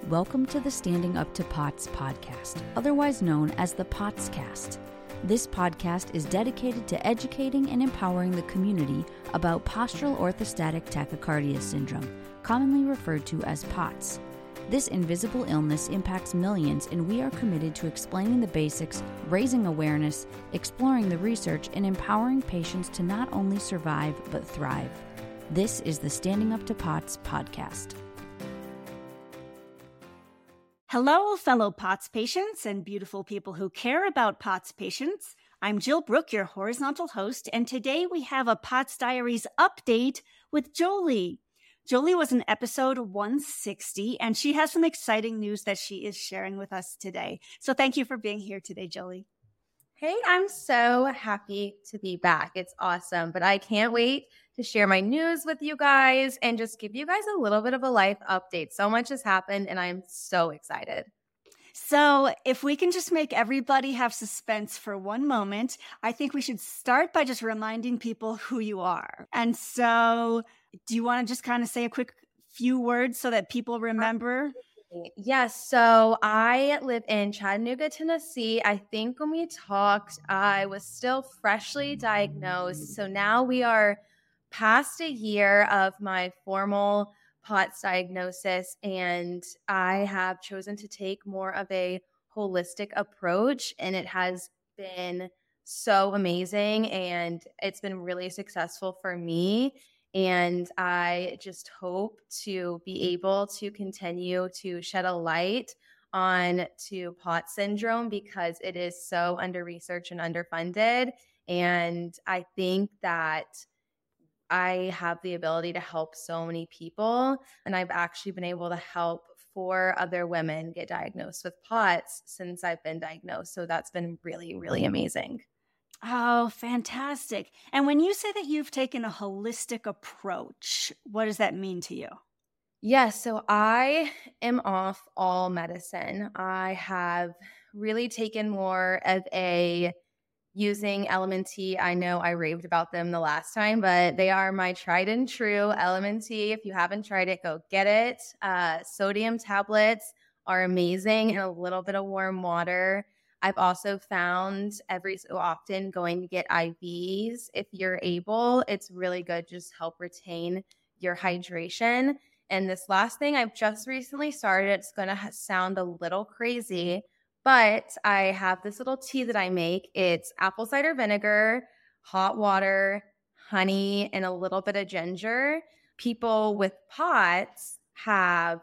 Welcome to the Standing Up to POTS podcast, otherwise known as the POTScast. This podcast is dedicated to educating and empowering the community about postural orthostatic tachycardia syndrome, commonly referred to as POTS. This invisible illness impacts millions, and we are committed to explaining the basics, raising awareness, exploring the research, and empowering patients to not only survive but thrive. This is the Standing Up to POTS podcast. Hello, fellow POTS patients and beautiful people who care about POTS patients. I'm Jill Brooke, your horizontal host, and today we have a POTS Diaries update with Jolie. Jolie was in episode 160, and she has some exciting news that she is sharing with us today. So thank you for being here today, Jolie. Hey, I'm so happy to be back. It's awesome, but I can't wait to share my news with you guys and just give you guys a little bit of a life update. So much has happened, and I'm so excited. So if we can just make everybody have suspense for one moment, I think we should start by just reminding people who you are. And so do you want to just kind of say a quick few words so that people remember? Yes, so I live in Chattanooga, Tennessee. I think when we talked, I was still freshly diagnosed. So now we are past a year of my formal POTS diagnosis, and I have chosen to take more of a holistic approach, and it has been so amazing, and it's been really successful for me. And I just hope to be able to continue to shed a light on to POTS syndrome because it is so under-researched and underfunded. And I think that I have the ability to help so many people. And I've actually been able to help 4 other women get diagnosed with POTS since I've been diagnosed. So that's been really, really amazing. Oh, fantastic. And when you say that you've taken a holistic approach, what does that mean to you? Yes, so I am off all medicine. I have really taken more of a using LMNT. I know I raved about them the last time, but they are my tried and true LMNT. If you haven't tried it, go get it. Sodium tablets are amazing and a little bit of warm water. I've also found every so often going to get IVs. If you're able, it's really good. Just help retain your hydration. And this last thing I've just recently started, it's going to sound a little crazy, but I have this little tea that I make. It's apple cider vinegar, hot water, honey, and a little bit of ginger. People with POTS have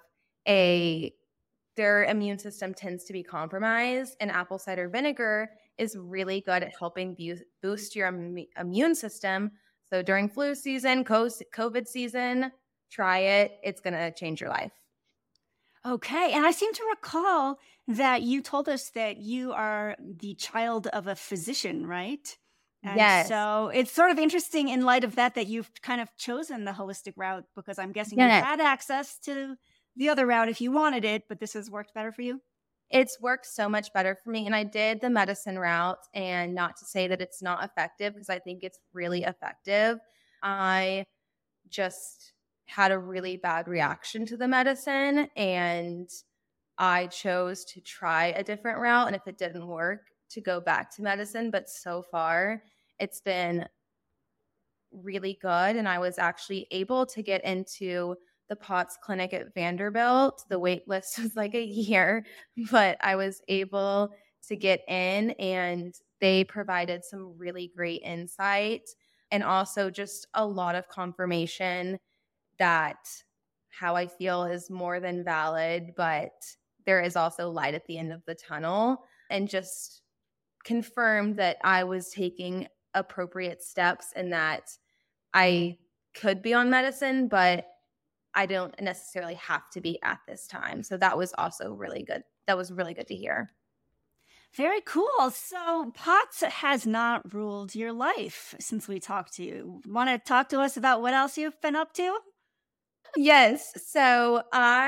their immune system tends to be compromised, and apple cider vinegar is really good at helping boost your immune system. So during flu season, COVID season, try it. It's going to change your life. Okay. And I seem to recall that you told us that you are the child of a physician, right? And yes. So it's sort of interesting in light of that you've kind of chosen the holistic route, because I'm guessing you had access to the other route if you wanted it, but this has worked better for you? It's worked so much better for me. And I did the medicine route, and not to say that it's not effective, because I think it's really effective. I just had a really bad reaction to the medicine, and I chose to try a different route. And if it didn't work, to go back to medicine. But so far, it's been really good. And I was actually able to get into the POTS clinic at Vanderbilt. The wait list was like a year, but I was able to get in, and they provided some really great insight and also just a lot of confirmation that how I feel is more than valid, but there is also light at the end of the tunnel, and just confirmed that I was taking appropriate steps and that I could be on medicine, but I don't necessarily have to be at this time. So that was also really good. That was really good to hear. Very cool. So POTS has not ruled your life since we talked to you. Want to talk to us about what else you've been up to? Yes. So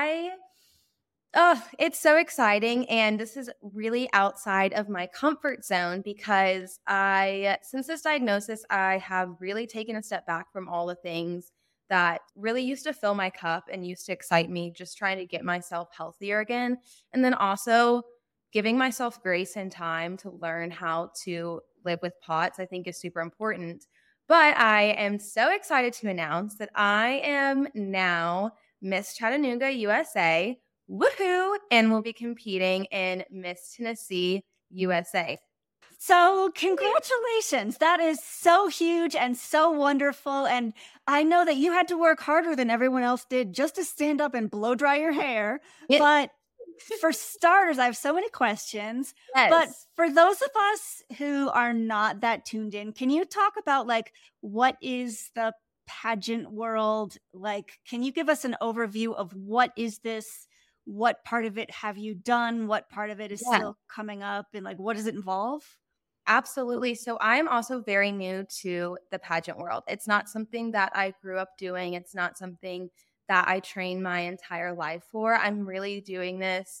it's so exciting. And this is really outside of my comfort zone because since this diagnosis, I have really taken a step back from all the things that really used to fill my cup and used to excite me, just trying to get myself healthier again. And then also giving myself grace and time to learn how to live with POTS, I think is super important. But I am so excited to announce that I am now Miss Chattanooga, USA. Woohoo! And will be competing in Miss Tennessee, USA. So congratulations. That is so huge and so wonderful. And I know that you had to work harder than everyone else did just to stand up and blow dry your hair. But for starters, I have so many questions. Yes. But for those of us who are not that tuned in, can you talk about like what is the pageant world? Like, can you give us an overview of what is this? What part of it have you done? What part of it is still coming up? And like, what does it involve? Absolutely. So I'm also very new to the pageant world. It's not something that I grew up doing. It's not something that I trained my entire life for. I'm really doing this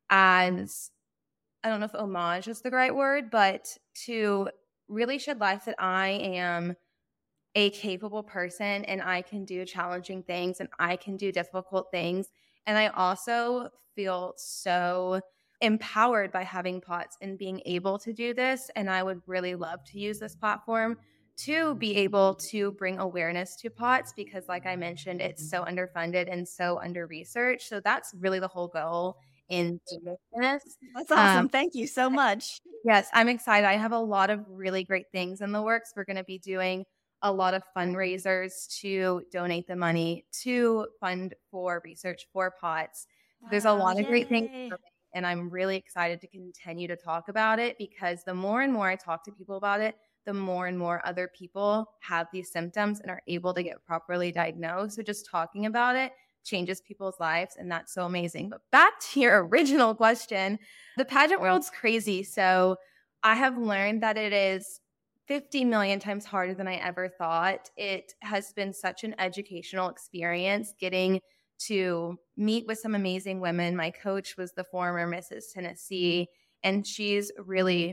as, I don't know if homage is the right word, but to really shed light that I am a capable person and I can do challenging things and I can do difficult things. And I also feel so empowered by having POTS and being able to do this. And I would really love to use this platform to be able to bring awareness to POTS because, like I mentioned, it's so underfunded and so under-researched. So that's really the whole goal in doing this. That's awesome. Thank you so much. Yes, I'm excited. I have a lot of really great things in the works. We're going to be doing a lot of fundraisers to donate the money to fund for research for POTS. There's a lot of great things, and I'm really excited to continue to talk about it because the more and more I talk to people about it, the more and more other people have these symptoms and are able to get properly diagnosed. So just talking about it changes people's lives, and that's so amazing. But back to your original question, the pageant world's crazy. So I have learned that it is 50 million times harder than I ever thought. It has been such an educational experience getting to meet with some amazing women. My coach was the former Mrs. Tennessee, and she's really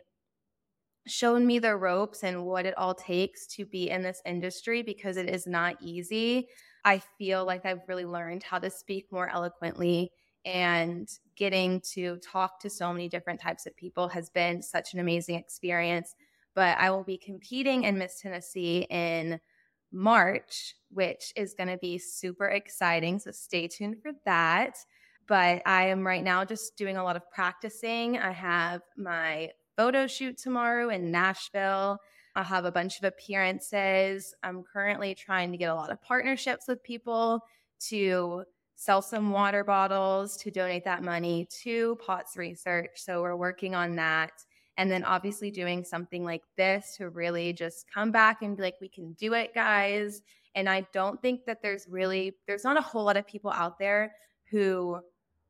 shown me the ropes and what it all takes to be in this industry because it is not easy. I feel like I've really learned how to speak more eloquently, and getting to talk to so many different types of people has been such an amazing experience. But I will be competing in Miss Tennessee in March, which is going to be super exciting. So stay tuned for that. But I am right now just doing a lot of practicing. I have my photo shoot tomorrow in Nashville. I'll have a bunch of appearances. I'm currently trying to get a lot of partnerships with people to sell some water bottles to donate that money to POTS research. So we're working on that. And then obviously doing something like this to really just come back and be like, we can do it, guys. And I don't think that there's not a whole lot of people out there who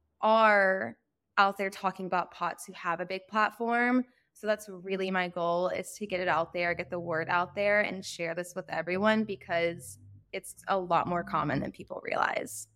are out there talking about POTS who have a big platform. So that's really my goal, is to get it out there, get the word out there, and share this with everyone because it's a lot more common than people realize.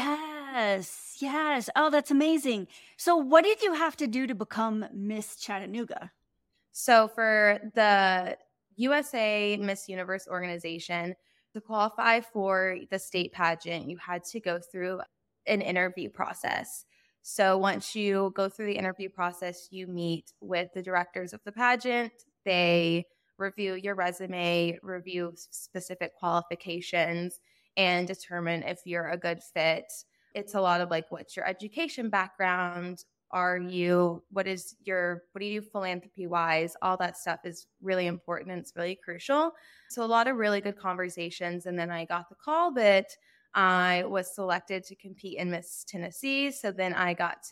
Yes. Oh, that's amazing. So what did you have to do to become Miss Chattanooga? So for the USA Miss Universe organization, to qualify for the state pageant, you had to go through an interview process. So once you go through the interview process, you meet with the directors of the pageant. They review your resume, review specific qualifications, and determine if you're a good fit. It's a lot of like, what's your education background? What do you do philanthropy wise? All that stuff is really important and it's really crucial. So a lot of really good conversations. And then I got the call that I was selected to compete in Miss Tennessee. So then I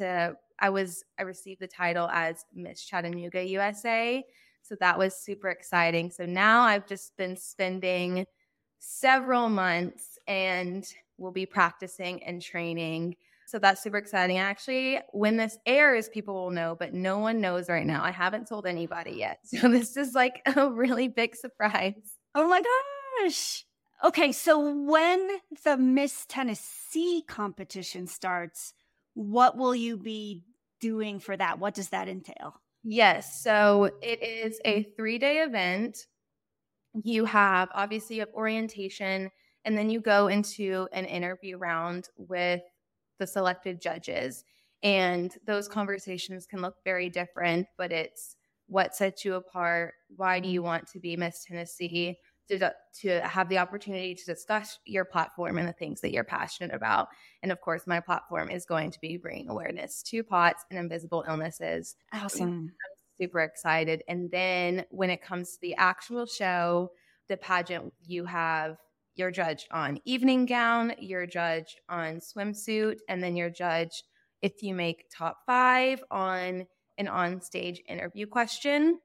received the title as Miss Chattanooga, USA. So that was super exciting. So now I've just been spending several months and we'll be practicing and training. So that's super exciting. Actually, when this airs, people will know, but no one knows right now. I haven't told anybody yet. So this is like a really big surprise. Oh my gosh. Okay, so when the Miss Tennessee competition starts, what will you be doing for that? What does that entail? Yes, so it is a 3-day event. You have orientation And then you go into an interview round with the selected judges. And those conversations can look very different, but it's what sets you apart. Why do you want to be Miss Tennessee? To have the opportunity to discuss your platform and the things that you're passionate about. And of course, my platform is going to be bringing awareness to POTS and invisible illnesses. Awesome. I'm super excited. And then when it comes to the actual show, the pageant, you have you're judged on evening gown, you're judged on swimsuit, and then you're judged if you make top 5 on an on-stage interview question.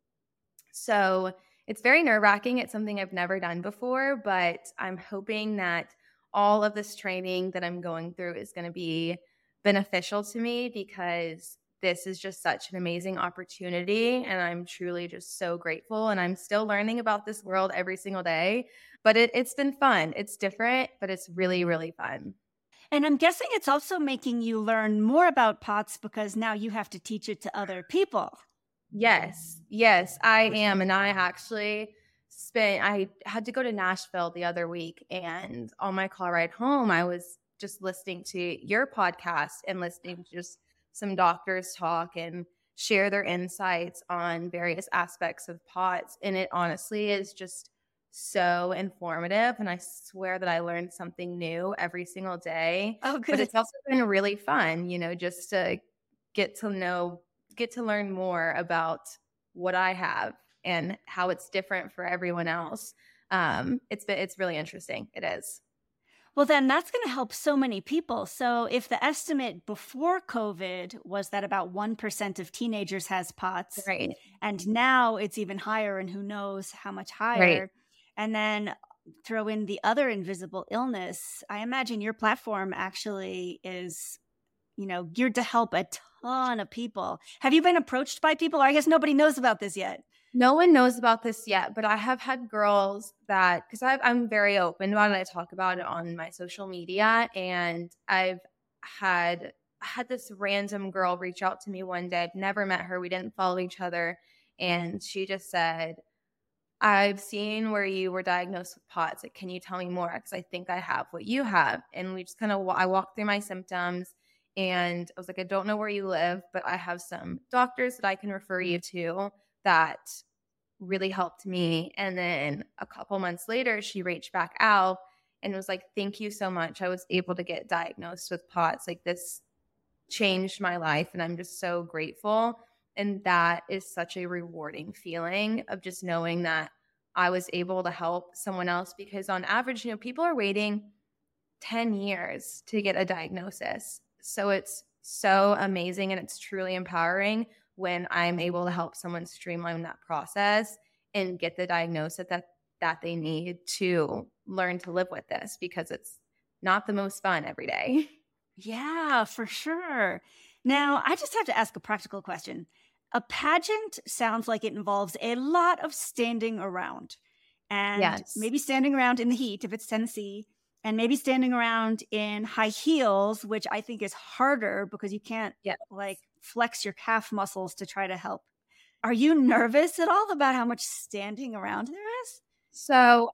So it's very nerve-wracking. It's something I've never done before, but I'm hoping that all of this training that I'm going through is going to be beneficial to me, because this is just such an amazing opportunity, and I'm truly just so grateful. And I'm still learning about this world every single day, but it's been fun. It's different, but it's really, really fun. And I'm guessing it's also making you learn more about POTS because now you have to teach it to other people. Yes, I am. And I actually I had to go to Nashville the other week, and on my car ride home, I was just listening to your podcast and listening to just some doctors talk and share their insights on various aspects of POTS. And it honestly is just so informative. And I swear that I learned something new every single day. Oh, good. But it's also been really fun, just to get to learn more about what I have and how it's different for everyone else. It's really interesting. It is. Well, then that's going to help so many people. So if the estimate before COVID was that about 1% of teenagers has POTS, right, and now it's even higher, and who knows how much higher, right, and then throw in the other invisible illness, I imagine your platform actually is, geared to help a ton of people. Have you been approached by people? Or I guess nobody knows about this yet. No one knows about this yet, but I have had girls that, because I'm very open about it. I talk about it on my social media, and I've had this random girl reach out to me one day. I've never met her. We didn't follow each other. And she just said, I've seen where you were diagnosed with POTS. Like, can you tell me more? Because I think I have what you have. And we just I walked through my symptoms, and I was like, I don't know where you live, but I have some doctors that I can refer you to that really helped me. And then a couple months later, she reached back out and was like, thank you so much. I was able to get diagnosed with POTS. Like, this changed my life, and I'm just so grateful. And that is such a rewarding feeling of just knowing that I was able to help someone else, because on average, people are waiting 10 years to get a diagnosis. So it's so amazing, and it's truly empowering when I'm able to help someone streamline that process and get the diagnosis that they need to learn to live with this, because it's not the most fun every day. Yeah, for sure. Now, I just have to ask a practical question. A pageant sounds like it involves a lot of standing around, and Yes. maybe standing around in the heat if it's Tennessee, and maybe standing around in high heels, which I think is harder because you can't flex your calf muscles to try to help. Are you nervous at all about how much standing around there is? So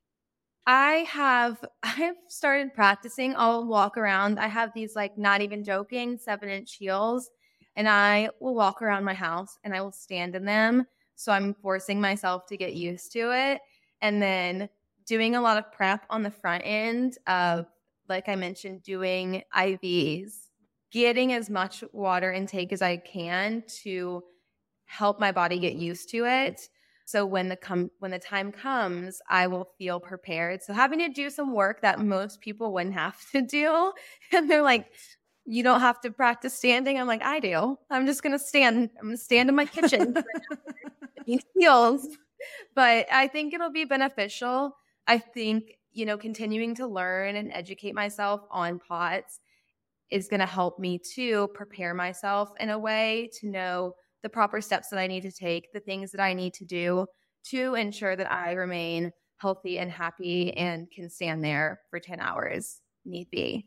I've started practicing. I'll walk around. I have these, not even joking, 7-inch heels, and I will walk around my house and I will stand in them. So I'm forcing myself to get used to it. And then doing a lot of prep on the front end of, like I mentioned, doing IVs, getting as much water intake as I can to help my body get used to it. So when the time comes, I will feel prepared. So having to do some work that most people wouldn't have to do. And they're like, you don't have to practice standing. I'm like, I do. I'm just going to stand. I'm going to stand in my kitchen in heels. But I think it'll be beneficial. I think, continuing to learn and educate myself on POTS is going to help me to prepare myself in a way to know the proper steps that I need to take, the things that I need to do to ensure that I remain healthy and happy and can stand there for 10 hours, need be.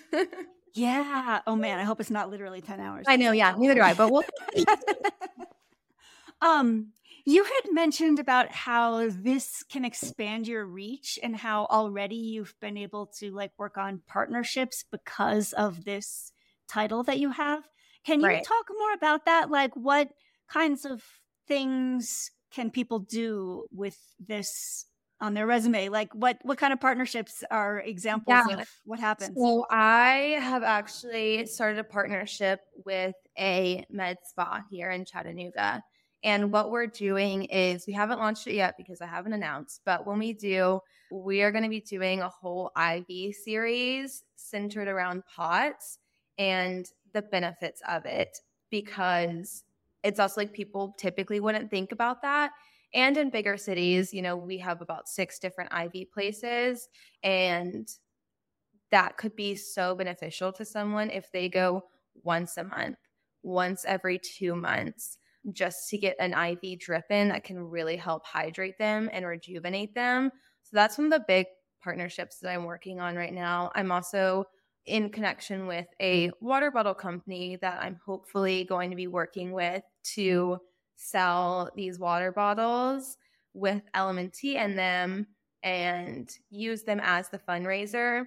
Yeah. Oh man, I hope it's not literally 10 hours. I know. Yeah, neither do I, but we'll. You had mentioned about how this can expand your reach and how already you've been able to like work on partnerships because of this title that you have. Can you Right. talk more about that? Like what kinds of things can people do with this on their resume? Like what kind of partnerships are examples Yeah. of what happens? So I have actually started a partnership with a med spa here in Chattanooga. And what we're doing is we haven't launched it yet because I haven't announced, but when we do, we are going to be doing a whole IV series centered around POTS and the benefits of it, because it's also like people typically wouldn't think about that. And in bigger cities, we have about 6 different IV places, and that could be so beneficial to someone if they go once a month, once every 2 months, just to get an IV drip in that can really help hydrate them and rejuvenate them. So that's one of the big partnerships that I'm working on right now. I'm also in connection with a water bottle company that I'm hopefully going to be working with to sell these water bottles with LMNT in them and use them as the fundraiser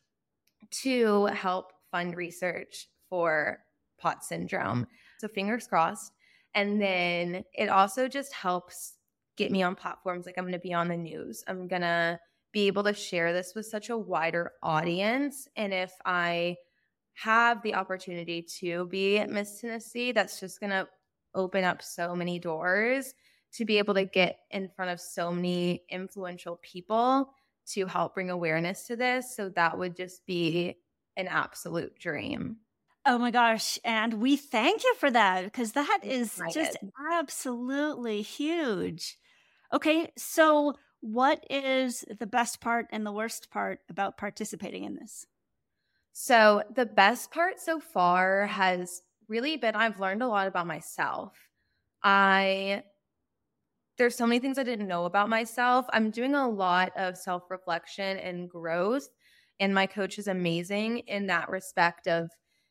to help fund research for POTS syndrome. So fingers crossed. And then it also just helps get me on platforms like I'm going to be on the news. I'm going to be able to share this with such a wider audience. And if I have the opportunity to be at Miss Tennessee, that's just going to open up so many doors to be able to get in front of so many influential people to help bring awareness to this. So that would just be an absolute dream. Oh my gosh. And we thank you for that because that is just Excited. absolutely huge. Okay. So, what is the best part and the worst part about participating in this? So the best part so far has really been I've learned a lot about myself. There's so many things I didn't know about myself. I'm doing a lot of self-reflection and growth, and my coach is amazing in that respect of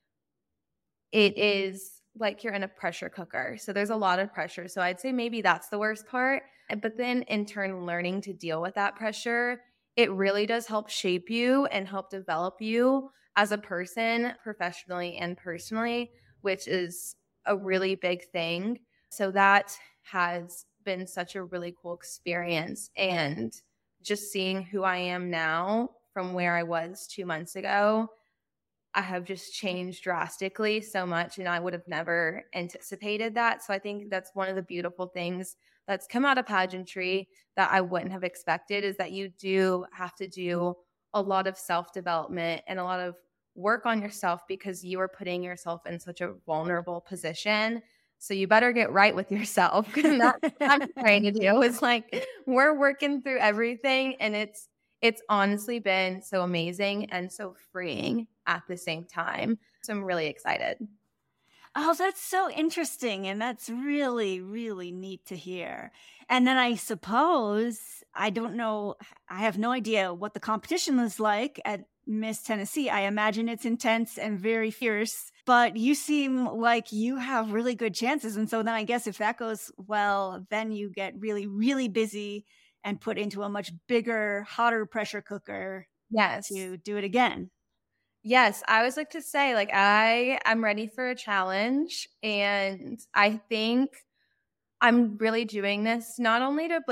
it is like you're in a pressure cooker. So there's a lot of pressure. So I'd say maybe that's the worst part. But then in turn, learning to deal with that pressure, it really does help shape you and help develop you as a person, professionally and personally, which is a really big thing. So that has been such a really cool experience. And just seeing who I am now from where I was 2 months ago, I have just changed drastically so much, and I would have never anticipated that. So I think that's one of the beautiful things that's come out of pageantry that I wouldn't have expected, is that you do have to do a lot of self-development and a lot of work on yourself because you are putting yourself in such a vulnerable position. So you better get right with yourself. And that's what I'm trying to do. It's like we're working through everything, and it's honestly been so amazing and so freeing at the same time. So I'm really excited. Oh, that's so interesting. And that's really, really neat to hear. And then I suppose, I don't know, I have no idea what the competition is like at Miss Tennessee. I imagine it's intense and very fierce, but you seem like you have really good chances. And so then I guess if that goes well, then you get really, really busy and put into a much bigger, hotter pressure cooker Yes. to do it again. Yes, I always like to say, like, I'm ready for a challenge, and I think I'm really doing this not only to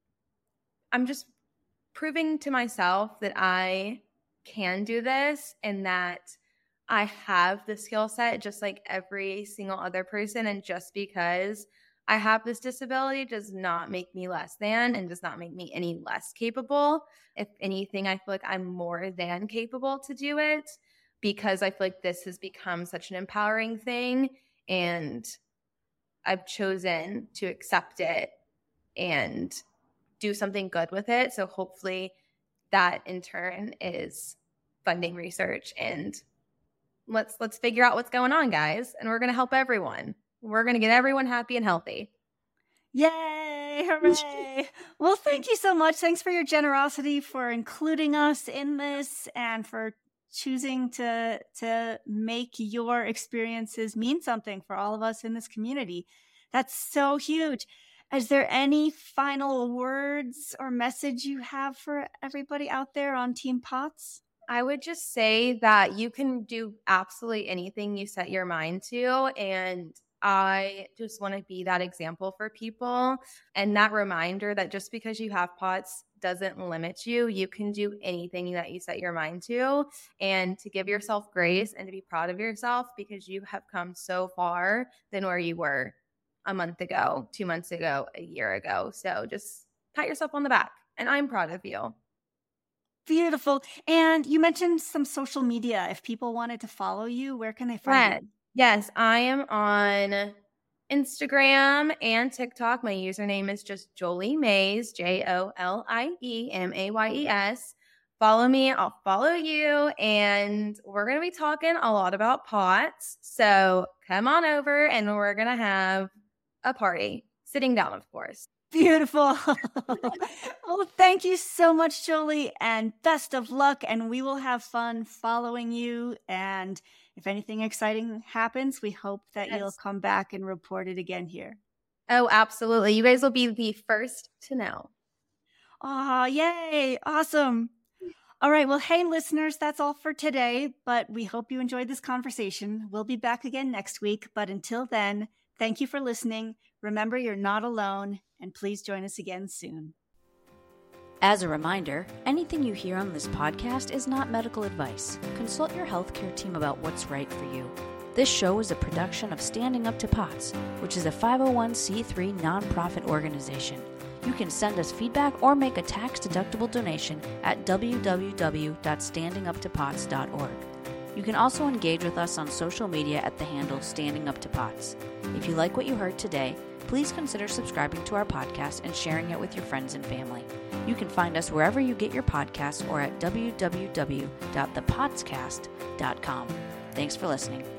I'm just proving to myself that I can do this and that I have the skill set just like every single other person. And just because I have this disability does not make me less than and does not make me any less capable. If anything, I feel like I'm more than capable to do it because I feel like this has become such an empowering thing, and I've chosen to accept it and do something good with it. So hopefully that in turn is funding research, and let's figure out what's going on, guys. And we're going to help everyone. We're going to get everyone happy and healthy. Yay! Hooray! Well, thank you so much. Thanks for your generosity for including us in this and for choosing to make your experiences mean something for all of us in this community. That's so huge. Is there any final words or message you have for everybody out there on Team POTS? I would just say that you can do absolutely anything you set your mind to. And I just want to be that example for people and that reminder that just because you have POTS doesn't limit you. You can do anything that you set your mind to, and to give yourself grace and to be proud of yourself because you have come so far than where you were a month ago, 2 months ago, a year ago. So just pat yourself on the back, and I'm proud of you. Beautiful. And you mentioned some social media. If people wanted to follow you, where can they find you? Yes, I am on Instagram and TikTok. My username is just Jolie Mays, JolieMays. Follow me, I'll follow you, and we're going to be talking a lot about POTS. So come on over and we're going to have a party. Sitting down, of course. Beautiful. Well, thank you so much, Jolie, and best of luck. And we will have fun following you. And if anything exciting happens, we hope that you'll come back and report it again here. Oh, absolutely. You guys will be the first to know. Oh, yay. Awesome. All right. Well, hey, listeners, that's all for today. But we hope you enjoyed this conversation. We'll be back again next week. But until then, thank you for listening. Remember, you're not alone. And please join us again soon. As a reminder, anything you hear on this podcast is not medical advice. Consult your healthcare team about what's right for you. This show is a production of Standing Up to POTS, which is a 501c3 nonprofit organization. You can send us feedback or make a tax-deductible donation at www.standinguptopots.org. You can also engage with us on social media at the handle Standing Up to POTS. If you like what you heard today, please consider subscribing to our podcast and sharing it with your friends and family. You can find us wherever you get your podcasts or at www.thepotscast.com. Thanks for listening.